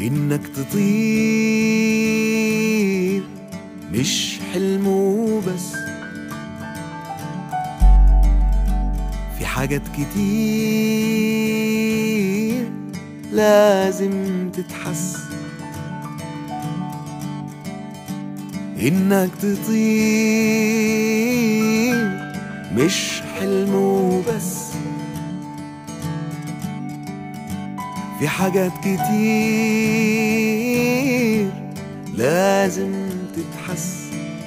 إنك تطير مش حلم وبس، في حاجات كتير لازم تتحس. إنك تطير مش حلم وبس، في حاجات كتير لازم تتحس.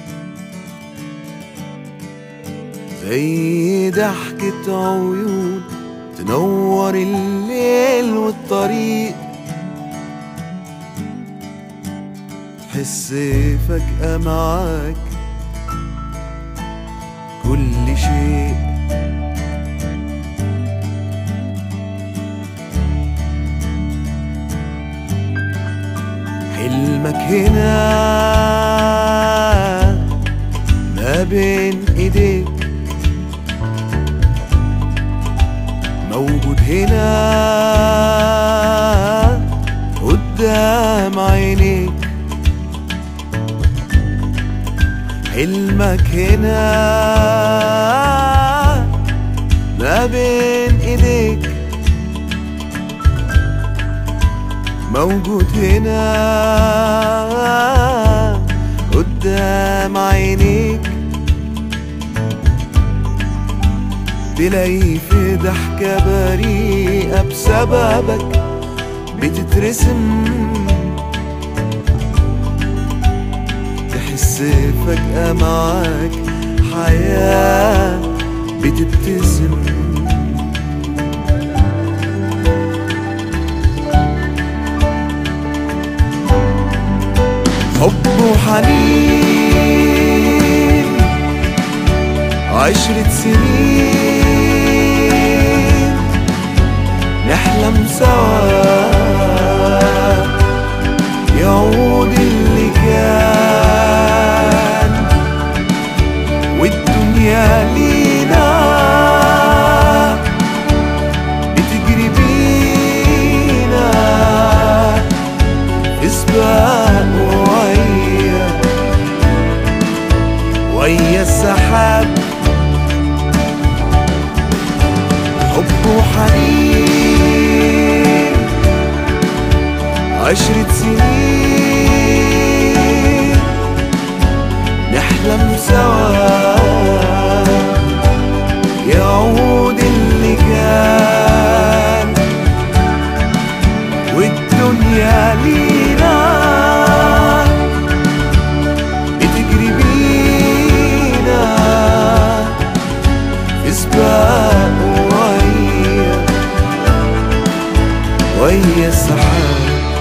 زي ضحكة عيون تنور الليل والطريق، تحس فجأة معاك كل شيء. حلمك هنا ما بين ايديك، موجود هنا قدام عينيك. حلمك هنا ما بين ايديك، موجود هنا قدام عينيك. تلاقي في ضحكة بريئة بسببك بتترسم، تحس فجأة معاك حياة بتبتسم. حب وحنين 10 سنين نحلم سوا، يعود اللي كان والدنيا لينا بتجري بينا اسباق ويا السحاب. حب وحنين 10 سنين نحلم سوا، يعود اللي كان والدنيا لينا بتجري بينا في سباق ويا السحاب.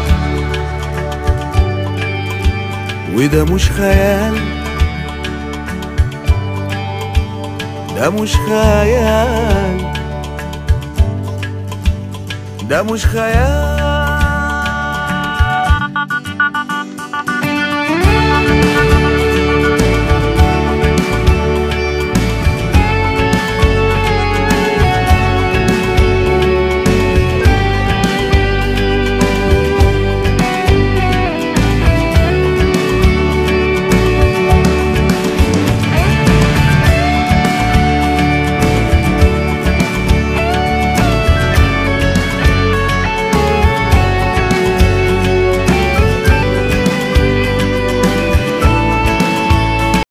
وده مش خيال، ده مش خيال، ده مش خيال.